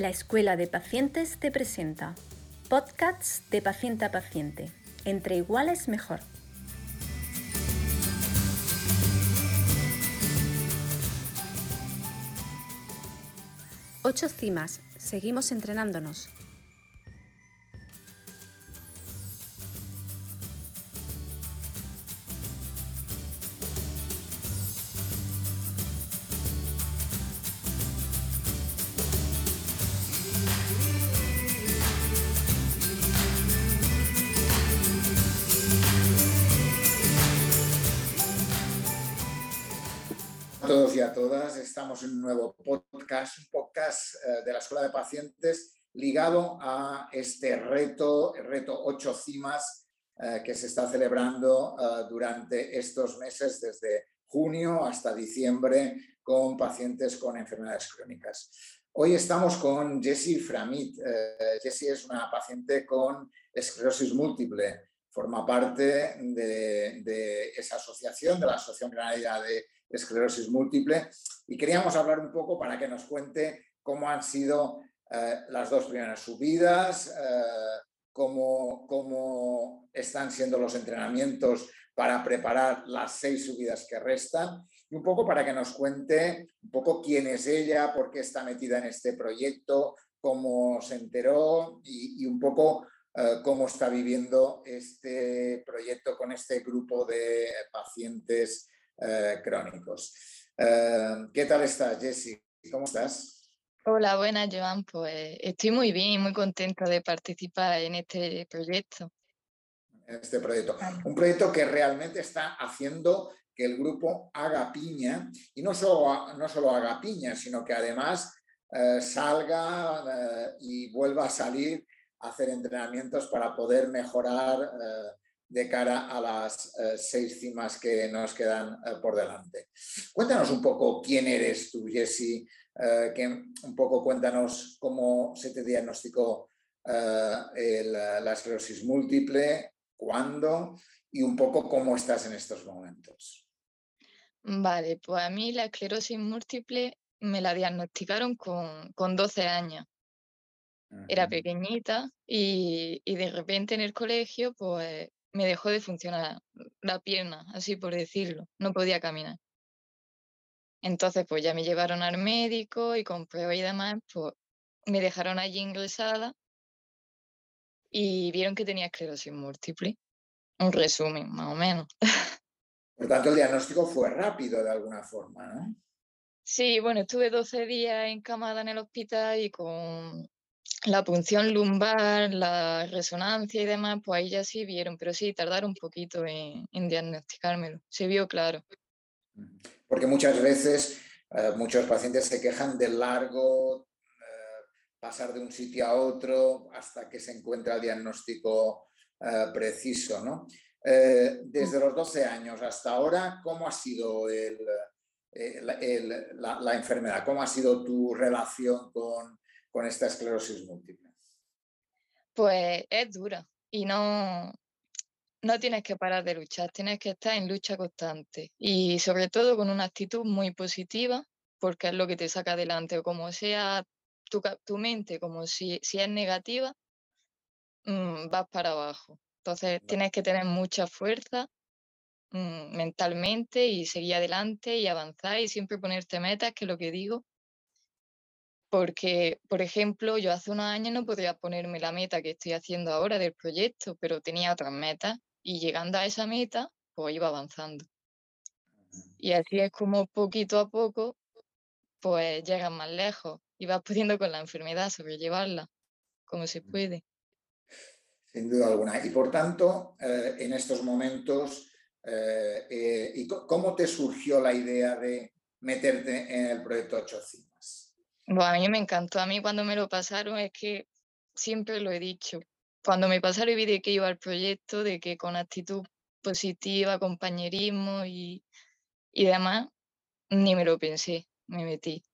La Escuela de Pacientes te presenta Podcasts de paciente a paciente. Entre iguales mejor. Ocho cimas. Seguimos entrenándonos. A todos y a todas, estamos en un nuevo podcast, de la Escuela de Pacientes ligado a este reto, el reto 8 cimas que se está celebrando durante estos meses, desde junio hasta diciembre, con pacientes con enfermedades crónicas. Hoy estamos con Jessie Framit. Jessie es una paciente con esclerosis múltiple. Forma parte de esa asociación, de la Asociación Canaria de Esclerosis Múltiple, y queríamos hablar un poco para que nos cuente cómo han sido las dos primeras subidas, cómo están siendo los entrenamientos para preparar las 6 subidas que restan, y un poco para que nos cuente un poco quién es ella, por qué está metida en este proyecto, cómo se enteró y un poco cómo está viviendo este proyecto con este grupo de pacientes crónicos. ¿Qué tal estás, Jessie? ¿Cómo estás? Hola, buenas, Joan. Pues estoy muy bien y muy contenta de participar en este proyecto. Este proyecto. Un proyecto que realmente está haciendo que el grupo haga piña, y no solo haga piña, sino que además salga y vuelva a salir a hacer entrenamientos para poder mejorar de cara a las 6 cimas que nos quedan por delante. Cuéntanos un poco quién eres tú, Jessie, un poco cuéntanos cómo se te diagnosticó la esclerosis múltiple, cuándo y un poco cómo estás en estos momentos. Vale, pues a mí la esclerosis múltiple me la diagnosticaron con 12 años. Era pequeñita y de repente en el colegio pues me dejó de funcionar la pierna, así por decirlo. No podía caminar. Entonces pues ya me llevaron al médico y con pruebas y demás, pues me dejaron allí ingresada y vieron que tenía esclerosis múltiple. Un resumen, más o menos. Por tanto, el diagnóstico fue rápido de alguna forma, ¿no? Sí, bueno, estuve 12 días encamada en el hospital y con la punción lumbar, la resonancia y demás, pues ahí ya sí vieron, pero sí, tardaron un poquito en diagnosticármelo. Se vio claro. Porque muchas veces muchos pacientes se quejan del largo pasar de un sitio a otro hasta que se encuentra el diagnóstico preciso, ¿no? Desde los 12 años hasta ahora, ¿cómo ha sido la enfermedad? ¿Cómo ha sido tu relación con esta esclerosis múltiple? Pues es dura y no tienes que parar de luchar, tienes que estar en lucha constante y sobre todo con una actitud muy positiva, porque es lo que te saca adelante, o como sea tu mente, como si es negativa, vas para abajo. Entonces tienes que tener mucha fuerza mentalmente y seguir adelante y avanzar y siempre ponerte metas, que es lo que digo. Porque, por ejemplo, yo hace unos años no podía ponerme la meta que estoy haciendo ahora del proyecto, pero tenía otras metas y llegando a esa meta, pues iba avanzando. Y así es como poquito a poco, pues llegas más lejos y vas pudiendo con la enfermedad sobrellevarla como se puede. Sin duda alguna. Y por tanto, en estos momentos, ¿cómo te surgió la idea de meterte en el proyecto 8 cimas? Bueno, a mí me encantó. A mí cuando me lo pasaron es que siempre lo he dicho. Cuando me pasaron y vi de qué iba el proyecto, de que con actitud positiva, compañerismo y demás, ni me lo pensé, me metí.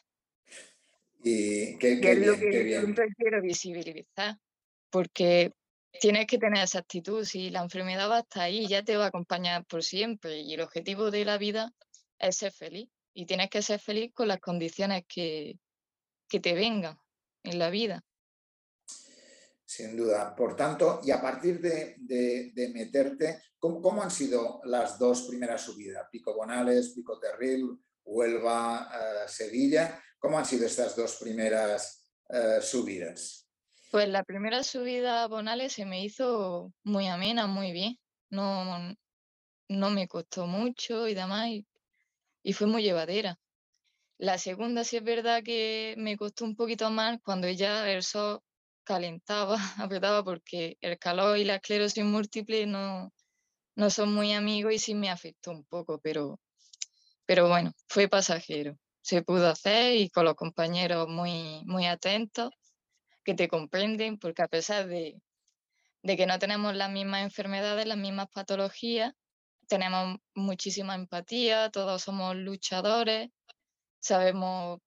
Y Y es qué lo bien, que qué bien. siempre quiero visibilizar, porque tienes que tener esa actitud. Si la enfermedad va hasta ahí, ya te va a acompañar por siempre. Y el objetivo de la vida es ser feliz. Y tienes que ser feliz con las condiciones que te vengan. en la vida. Sin duda. Por tanto, y a partir de meterte, ¿cómo han sido las dos primeras subidas? Pico Bonales, Pico Terril, Huelva, Sevilla. ¿Cómo han sido estas dos primeras subidas? Pues la primera subida a Bonales se me hizo muy amena, muy bien. No, no me costó mucho y demás, y fue muy llevadera. La segunda sí es verdad que me costó un poquito más cuando ya el sol calentaba, apretaba, porque el calor y la esclerosis múltiple no son muy amigos y sí me afectó un poco, pero bueno, fue pasajero. Se pudo hacer y con los compañeros muy, muy atentos, que te comprenden, porque a pesar de que no tenemos las mismas enfermedades, las mismas patologías, tenemos muchísima empatía, todos somos luchadores, sabemos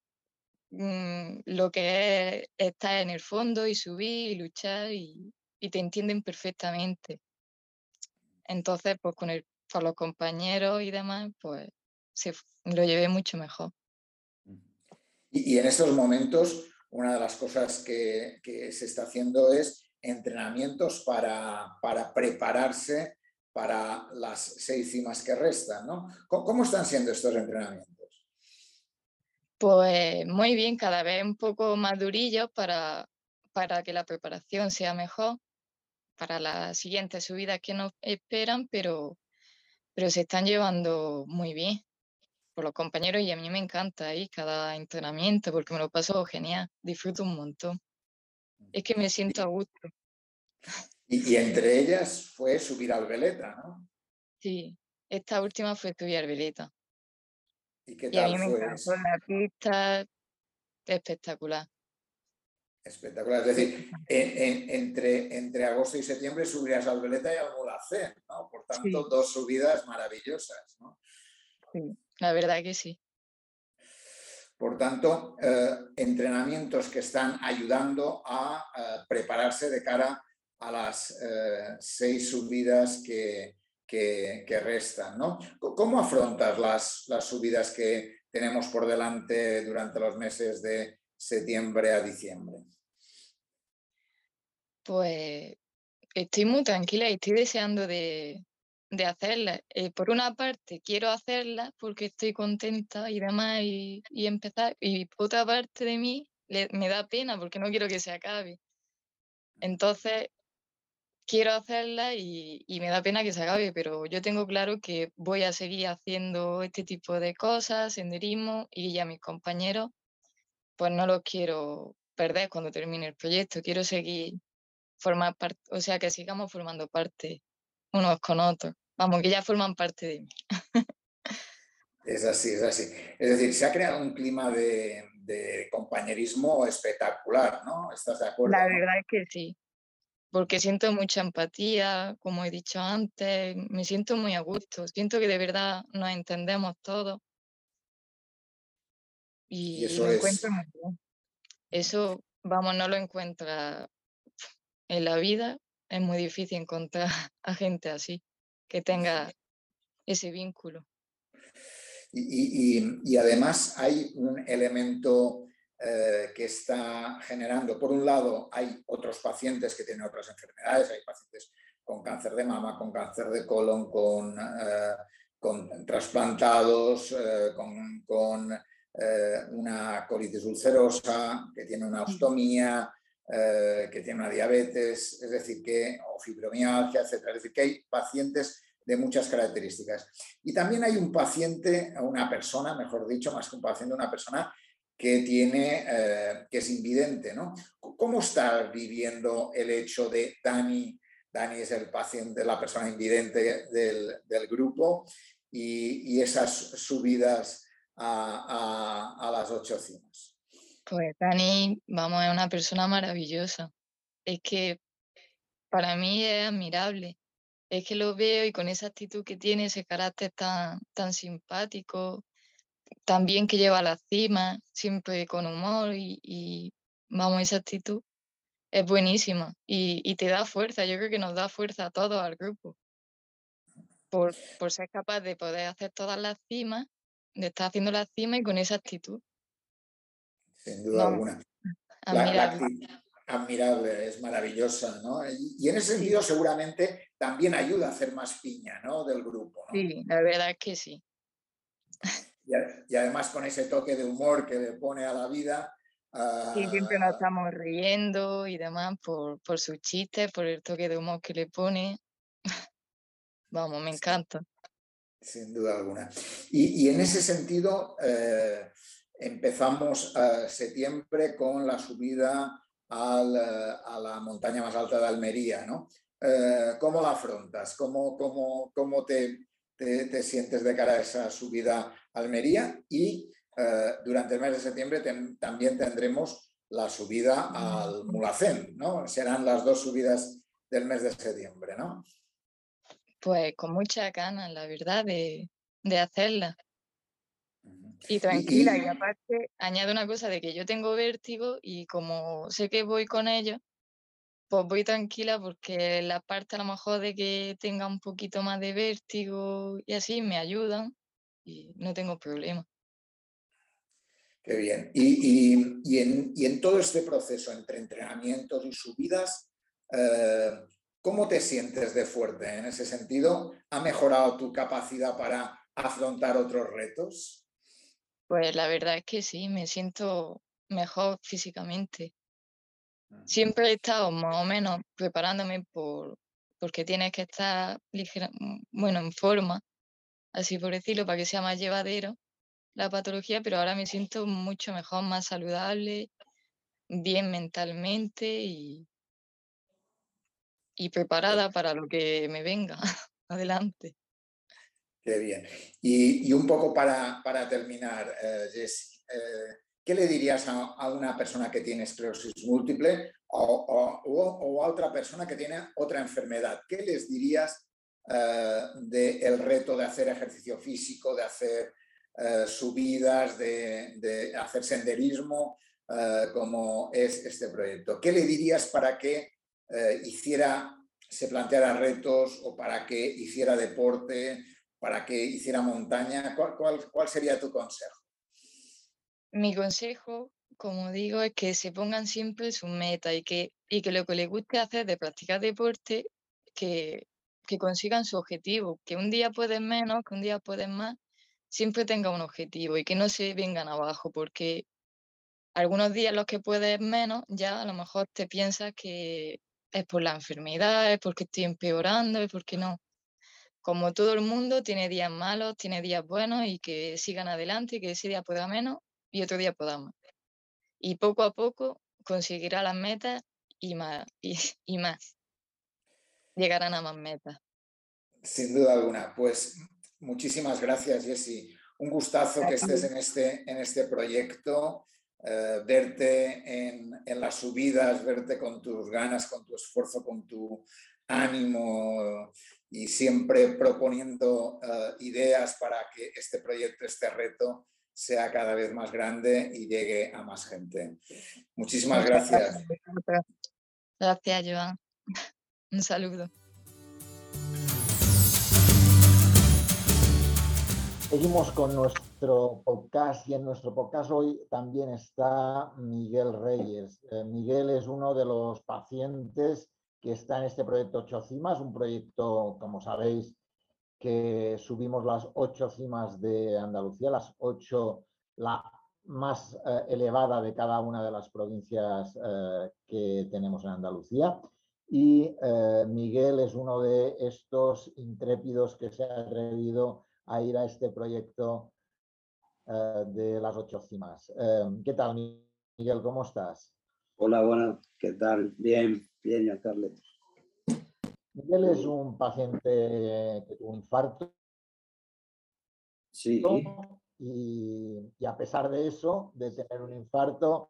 lo que es estar en el fondo y subir y luchar y te entienden perfectamente. Entonces, pues con los compañeros y demás, pues lo llevé mucho mejor. Y en estos momentos, una de las cosas que se está haciendo es entrenamientos para prepararse para las 6 cimas que restan, ¿no? ¿Cómo están siendo estos entrenamientos? Pues muy bien, cada vez un poco más durillos para que la preparación sea mejor para las siguientes subidas que nos esperan, pero se están llevando muy bien por los compañeros y a mí me encanta ir cada entrenamiento porque me lo paso genial, disfruto un montón. Es que me siento a gusto. Y entre ellas fue subir al veleta, ¿no? Sí, esta última fue estudiar veleta ¿Y qué y a mí tal me fue encantó eso? la pista, espectacular. Espectacular. Es decir, entre agosto y septiembre subirías al veleta y al Mulhacén, ¿no? Por tanto, Sí, 2 subidas maravillosas, ¿no? sí, la verdad que sí. Por tanto, entrenamientos que están ayudando a prepararse de cara a las 6 subidas que restan, ¿no? ¿Cómo afrontas las subidas que tenemos por delante durante los meses de septiembre a diciembre? Pues estoy muy tranquila y estoy deseando de hacerla. Por una parte, quiero hacerla porque estoy contenta y demás y empezar. Y por otra parte de mí me da pena porque no quiero que se acabe. Entonces, quiero hacerla y me da pena que se acabe, pero yo tengo claro que voy a seguir haciendo este tipo de cosas, senderismo, y ya mis compañeros, pues no los quiero perder cuando termine el proyecto. Quiero seguir formar parte, o sea, que sigamos formando parte unos con otros. Vamos, que ya forman parte de mí. Es así, es así. Es decir, se ha creado un clima de compañerismo espectacular, ¿no? ¿Estás de La acuerdo, no? verdad es que sí, porque siento mucha empatía, como he dicho antes, me siento muy a gusto, siento que de verdad nos entendemos todos Y y eso lo es, encuentro muy bien. Eso, vamos, no lo encuentra en la vida, es muy difícil encontrar a gente así, que tenga ese vínculo. y además hay un elemento que está generando, por un lado, hay otros pacientes que tienen otras enfermedades, hay pacientes con cáncer de mama, con cáncer de colon, con trasplantados, con una colitis ulcerosa, que tiene una Sí, ostomía, que tiene una diabetes, es decir, o fibromialgia, etcétera. Es decir, que hay pacientes de muchas características. Y también hay un paciente, una persona, mejor dicho, más que un paciente, una persona que es invidente, ¿no? ¿Cómo está viviendo el hecho de Dani? Dani es el paciente, la persona invidente del grupo y esas subidas a las 8 cimas. pues Dani, vamos, es una persona maravillosa. Es que para mí es admirable. Es que lo veo y con esa actitud que tiene, ese carácter tan simpático, tan bien que lleva a la cima, siempre con humor y vamos, esa actitud es buenísima y te da fuerza. Yo creo que nos da fuerza a todos al grupo por ser capaz de poder hacer todas las cimas, de estar haciendo las cimas y con esa actitud. Sin duda Vamos, alguna. La admirable. actitud admirable, es maravillosa, ¿no? Y en ese Sí, sentido seguramente también ayuda a hacer más piña, ¿no? Del grupo, ¿no? sí, la verdad es que sí. Y además con ese toque de humor que le pone a la vida. Sí, siempre nos ah, estamos riendo y demás por sus chistes, por el toque de humor que le pone. Vamos, me encanta. Sin duda alguna. Y en ese sentido, empezamos septiembre con la subida a la montaña más alta de Almería, ¿no? ¿Cómo la afrontas? ¿Cómo te sientes de cara a esa subida a Almería? Y durante el mes de septiembre también tendremos la subida al Mulhacén, ¿no? Serán las dos subidas del mes de septiembre, ¿no? Pues con muchas ganas, la verdad, de hacerla. Y Y, tranquila, y y, aparte añade una cosa de que yo tengo vértigo y como sé que voy con ellos, pues voy tranquila porque la parte a lo mejor de que tenga un poquito más de vértigo y así me ayudan y no tengo problema. Qué bien. Y en todo este proceso entre entrenamientos y subidas, ¿cómo te sientes de fuerte en ese sentido? ¿Ha mejorado tu capacidad para afrontar otros retos? Pues la verdad es que sí, me siento mejor físicamente. Ujú. Siempre he estado más o menos preparándome porque tienes que estar bueno, en forma, así por decirlo, para que sea más llevadero la patología, pero ahora me siento mucho mejor, más saludable, bien mentalmente y preparada para lo que me venga adelante. Qué bien. Y un poco para terminar, Jessy, ¿qué le dirías a una persona que tiene esclerosis múltiple o a otra persona que tiene otra enfermedad? ¿Qué les dirías del reto de hacer ejercicio físico, de hacer subidas, de hacer senderismo, como es este proyecto? ¿Qué le dirías para que se planteara retos o para que hiciera deporte? Para que hiciera montaña? ¿Cuál sería tu consejo? Mi consejo, como digo, es que se pongan siempre su meta y que lo que les guste hacer de practicar deporte, que, que consigan su objetivo, que un día pueden menos, que un día pueden más, siempre tenga un objetivo y que no se vengan abajo, porque algunos días los que puedes menos, ya a lo mejor te piensas que es por la enfermedad, es porque estoy empeorando, es porque no. Como todo el mundo, tiene días malos, tiene días buenos y que sigan adelante y que ese día pueda menos y otro día pueda más. Y poco a poco conseguirá las metas y más, y más. Llegarán a más metas. Sin duda alguna. Pues muchísimas gracias, Jessy. Un gustazo que estés Aquí, en este proyecto, verte en las subidas, verte con tus ganas, con tu esfuerzo, con tu ánimo y siempre proponiendo ideas para que este proyecto, este reto, sea cada vez más grande y llegue a más gente. Muchísimas muchas gracias gracias. a vosotros. Gracias, Joan. Un saludo. Seguimos con nuestro podcast y en nuestro podcast hoy también está Miguel Reyes. Miguel es uno de los pacientes que está en este proyecto 8 cimas, un proyecto, como sabéis, que subimos las 8 cimas de Andalucía, las 8, la más elevada de cada una de las provincias que tenemos en Andalucía. Y Miguel es uno de estos intrépidos que se ha atrevido a ir a este proyecto de las 8 cimas. ¿Qué tal, Miguel? ¿Cómo estás? Hola, buenas, ¿qué tal? Bien, bien, ya Carles. Miguel es un paciente que tuvo un infarto Sí, y a pesar de eso, de tener un infarto,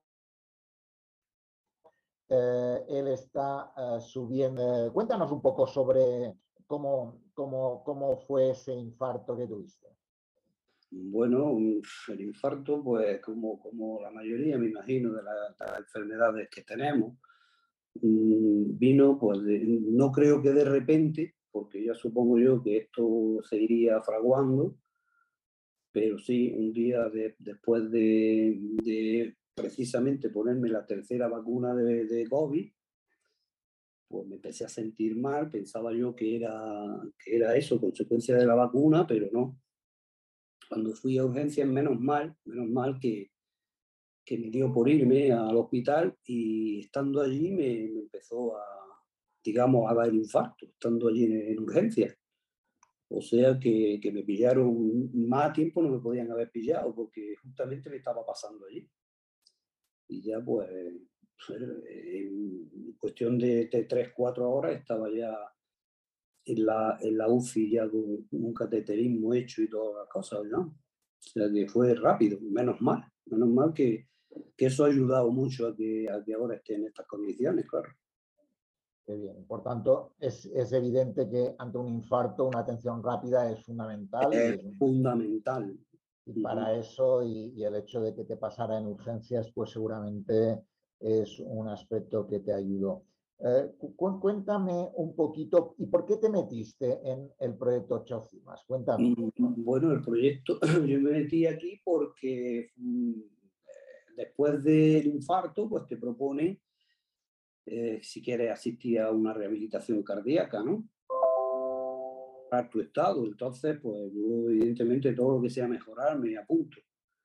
él está subiendo. Cuéntanos un poco sobre cómo fue ese infarto que tuviste. bueno, el infarto, pues como la mayoría, me imagino, de las enfermedades que tenemos, vino, pues no creo que de repente, porque ya supongo yo que esto se iría fraguando, pero sí, un día después de precisamente ponerme la tercera vacuna de COVID, pues me empecé a sentir mal, pensaba yo que era eso, consecuencia de la vacuna, pero no. Cuando fui a urgencias, menos mal que me dio por irme al hospital, y estando allí me empezó digamos, a dar infarto, estando allí en urgencias. O sea que me pillaron, más a tiempo no me podían haber pillado, porque justamente me estaba pasando allí. Y ya pues, en cuestión de 3-4 horas estaba ya en la UCI, ya con un cateterismo hecho y todas las cosas, ¿no? O sea que fue rápido, menos mal que eso ha ayudado mucho a que ahora esté en estas condiciones, claro. Qué bien. Por tanto, es evidente que ante un infarto una atención rápida es fundamental. Es fundamental. Y para eso, y el hecho de que te pasara en urgencias, pues seguramente es un aspecto que te ayudó. Cuéntame un poquito, ¿y por qué te metiste en el proyecto 8 Cimas? Cuéntame. Bueno, el proyecto, yo me metí aquí porque después del infarto, pues te propone, si quieres asistir a una rehabilitación cardíaca, ¿no? Para tu estado. Entonces, pues yo evidentemente todo lo que sea mejorar me apunto.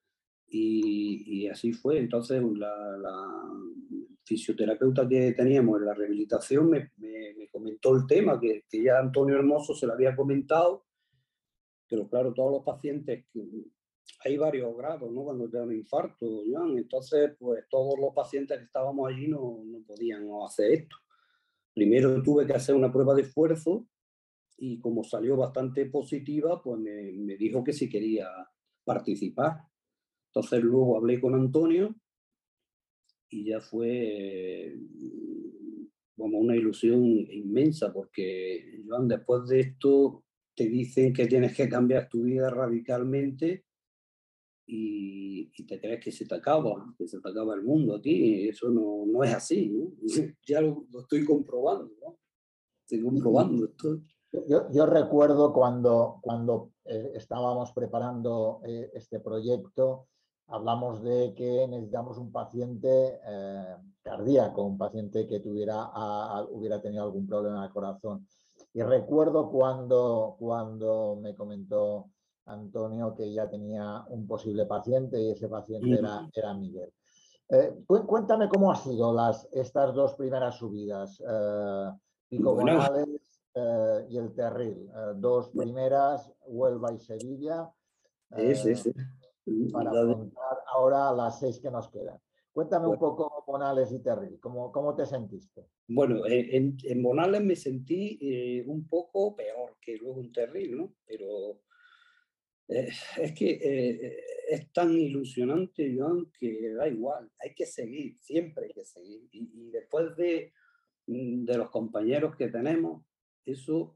Y así fue. Entonces, la fisioterapeuta que teníamos en la rehabilitación me comentó el tema, que ya Antonio Hermoso se lo había comentado, pero claro, todos los pacientes, hay varios grados, ¿no? Cuando te da un infarto, Joan. Entonces, pues todos los pacientes que estábamos allí no podían hacer esto. Primero tuve que hacer una prueba de esfuerzo, y como salió bastante positiva, pues me dijo que si quería participar. Entonces luego hablé con Antonio y ya fue como una ilusión inmensa, porque, Joan, después de esto te dicen que tienes que cambiar tu vida radicalmente y te crees que se te acaba el mundo a ti. Eso no es así, ¿no? Ya lo estoy comprobando, ¿no? Estoy comprobando esto. Yo recuerdo cuando estábamos preparando este proyecto, hablamos de que necesitamos un paciente cardíaco, un paciente que hubiera tenido algún problema de corazón. Y recuerdo cuando me comentó Antonio que ya tenía un posible paciente, y ese paciente era Miguel. Cuéntame cómo han sido estas dos primeras subidas, Pico Bonales y el Terril, dos primeras, Huelva y Sevilla, para afrontar ahora las 6 que nos quedan. Cuéntame un poco Bonales y Terril, ¿cómo te sentiste? Bueno, en Bonales me sentí un poco peor que luego en Terril, ¿no? Pero es que es tan ilusionante, Joan, que da igual, hay que seguir, siempre hay que seguir. Y después de los compañeros que tenemos, eso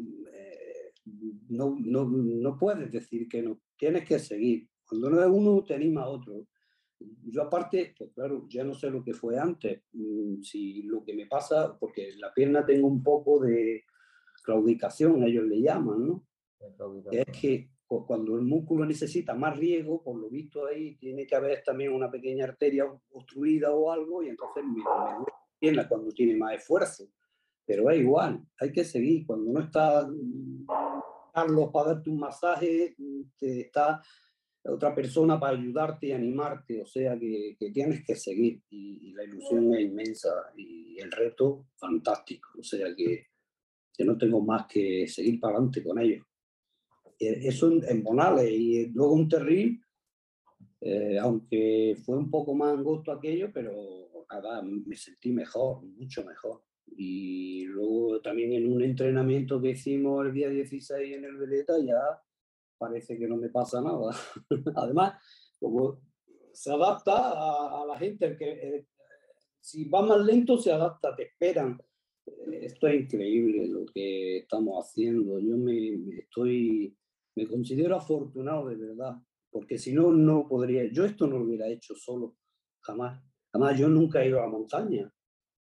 no puedes decir que no, tienes que seguir. Cuando no es uno, te anima a otro. Yo aparte, pues claro, ya no sé lo que fue antes, si lo que me pasa, porque en la pierna tengo un poco de claudicación, ellos le llaman, ¿no? Es que cuando el músculo necesita más riego, por lo visto ahí tiene que haber también una pequeña arteria obstruida o algo, y entonces me duele la pierna cuando tiene más esfuerzo. Pero es igual, hay que seguir. Cuando no está Carlos para darte un masaje, está otra persona para ayudarte y animarte, o sea que tienes que seguir, y la ilusión es inmensa y el reto fantástico, o sea que no tengo más que seguir para adelante con ellos. Eso en Bonales, y luego un Terril, aunque fue un poco más angosto aquello, pero nada, me sentí mejor, mucho mejor. Y luego también en un entrenamiento que hicimos el día 16 en el Veleta, ya parece que no me pasa nada. Además, como se adapta a la gente, que si va más lento se adapta, te esperan. Esto es increíble lo que estamos haciendo. Yo me considero afortunado de verdad, porque si no, no podría. Yo esto no lo hubiera hecho solo, jamás. Jamás, yo nunca he ido a la montaña.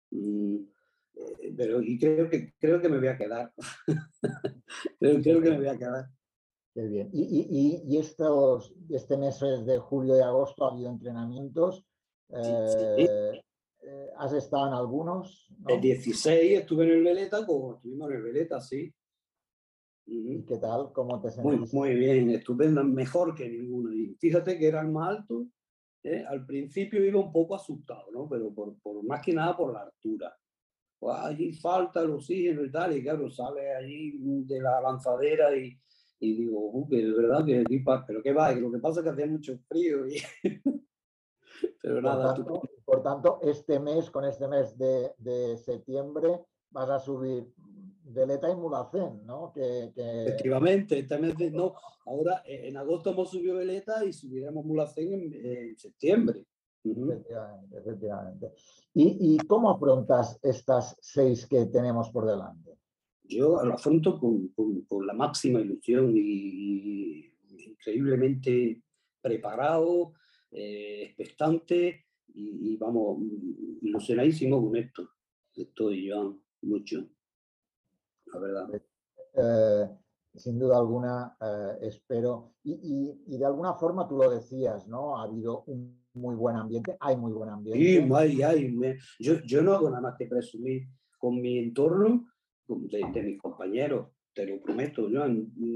Pero creo que me voy a quedar. creo que me voy a quedar. Qué bien. Y este mes de julio y agosto ha habido entrenamientos. ¿Has estado en algunos? ¿No? El 16 estuve en el Veleta, estuvimos en el Veleta, sí. ¿Y qué tal? ¿Cómo te sentiste? Muy bien, estupendo, mejor que ninguno. Y fíjate que era el más alto. Al principio iba un poco asustado, ¿no? Pero por más que nada por la altura. Pues allí falta el oxígeno y tal, y claro, sale allí de la lanzadera y digo, que es verdad que aquí pero qué va, que lo que pasa es que hacía mucho frío y pero nada. Por tanto, con este mes de septiembre, vas a subir Veleta y Mulhacén, ¿no? Efectivamente, este mes no, ahora en agosto hemos subido Veleta y subiremos Mulhacén en septiembre. Efectivamente. ¿Y cómo afrontas estas 6 que tenemos por delante? Yo lo afronto con la máxima ilusión y increíblemente preparado, expectante y vamos, ilusionadísimo con esto. Estoy yo mucho, la verdad. Sin duda alguna, espero. Y de alguna forma tú lo decías, ¿no? Ha habido un muy buen ambiente, hay muy buen ambiente. Sí, yo no hago nada más que presumir con mi entorno, de mis compañeros, te lo prometo. Yo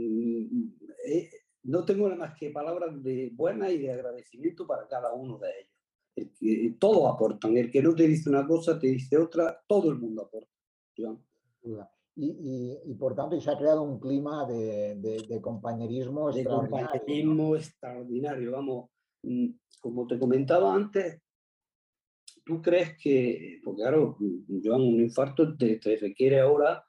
no tengo nada más que palabras de buenas y de agradecimiento para cada uno de ellos. Todos aportan. El que no te dice una cosa, te dice otra, todo el mundo aporta. Joan. Y por tanto, se ha creado un clima de compañerismo extraordinario. De compañerismo extraordinario, vamos. Como te comentaba antes, tú crees que, porque claro, Joan, un infarto te requiere ahora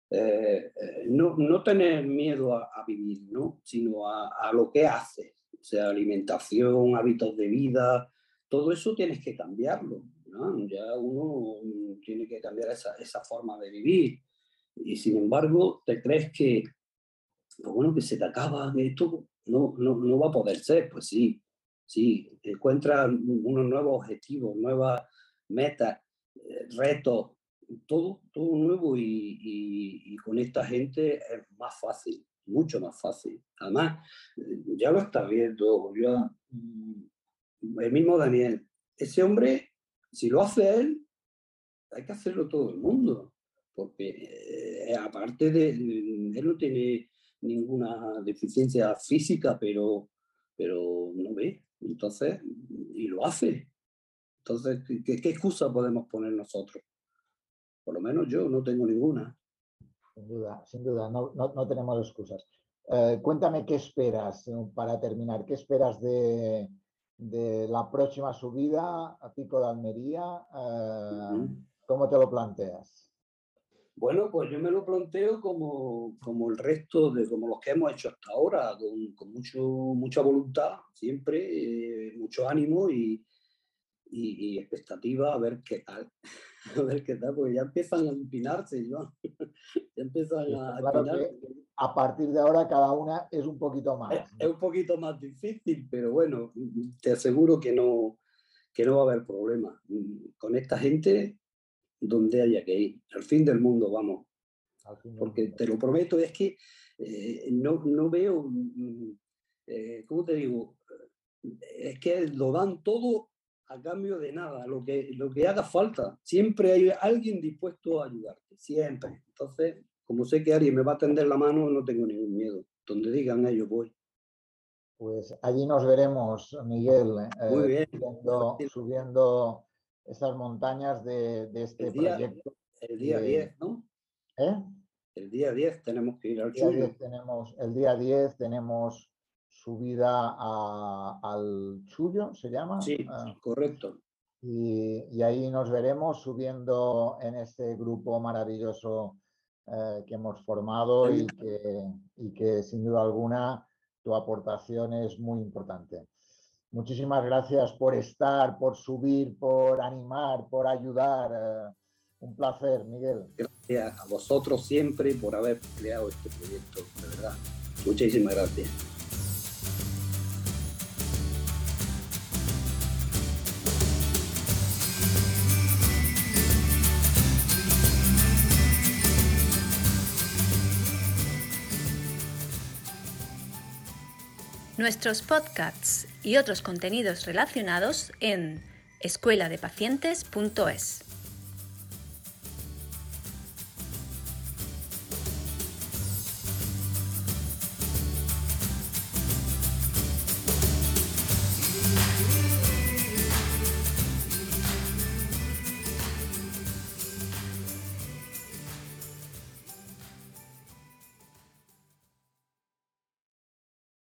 no tener miedo a vivir, ¿no? Sino a lo que haces, o sea, alimentación, hábitos de vida, todo eso tienes que cambiarlo, ¿no? Ya uno tiene que cambiar esa forma de vivir. Y sin embargo, te crees que, pues bueno, que se te acaba, que esto no va a poder ser. Pues sí, encuentras unos nuevos objetivos, nuevas metas, retos, todo nuevo y con esta gente es más fácil, mucho más fácil. Además, ya lo estás viendo, el mismo Daniel, ese hombre, si lo hace él, hay que hacerlo todo el mundo, porque aparte él no tiene ninguna deficiencia física, pero no ve, entonces, y lo hace. Entonces, ¿qué excusa podemos poner nosotros? Por lo menos yo no tengo ninguna. Sin duda, no tenemos excusas. Cuéntame qué esperas para terminar, qué esperas de la próxima subida a Pico de Almería, ¿cómo te lo planteas? Bueno, pues yo me lo planteo como el resto como los que hemos hecho hasta ahora, con mucha voluntad, siempre, mucho ánimo y expectativa a ver qué tal. A ver qué tal, porque ya empiezan a empinarse, ¿no? Ya empiezan a empinarse. A partir de ahora cada una es un poquito más. Es un poquito más difícil, pero bueno, te aseguro que no va a haber problema. Con esta gente, donde haya que ir, al fin del mundo, vamos. Porque te lo prometo, es que no veo, ¿cómo te digo? Es que lo dan todo a cambio de nada, lo que haga falta. Siempre hay alguien dispuesto a ayudarte, siempre. Entonces, como sé que alguien me va a tender la mano, no tengo ningún miedo. Donde digan ellos, voy. Pues allí nos veremos, Miguel, muy bien. Subiendo esas montañas de este proyecto. El día 10, ¿no? El día 10 tenemos que ir al Chullo. El día 10 tenemos subida al Chullo, ¿se llama? Sí, correcto. Y ahí nos veremos subiendo en este grupo maravilloso que hemos formado y que sin duda alguna tu aportación es muy importante. Muchísimas gracias por estar, por subir, por animar, por ayudar. Un placer, Miguel. Gracias a vosotros siempre por haber creado este proyecto, de verdad. Muchísimas gracias. Nuestros podcasts y otros contenidos relacionados en escueladepacientes.es.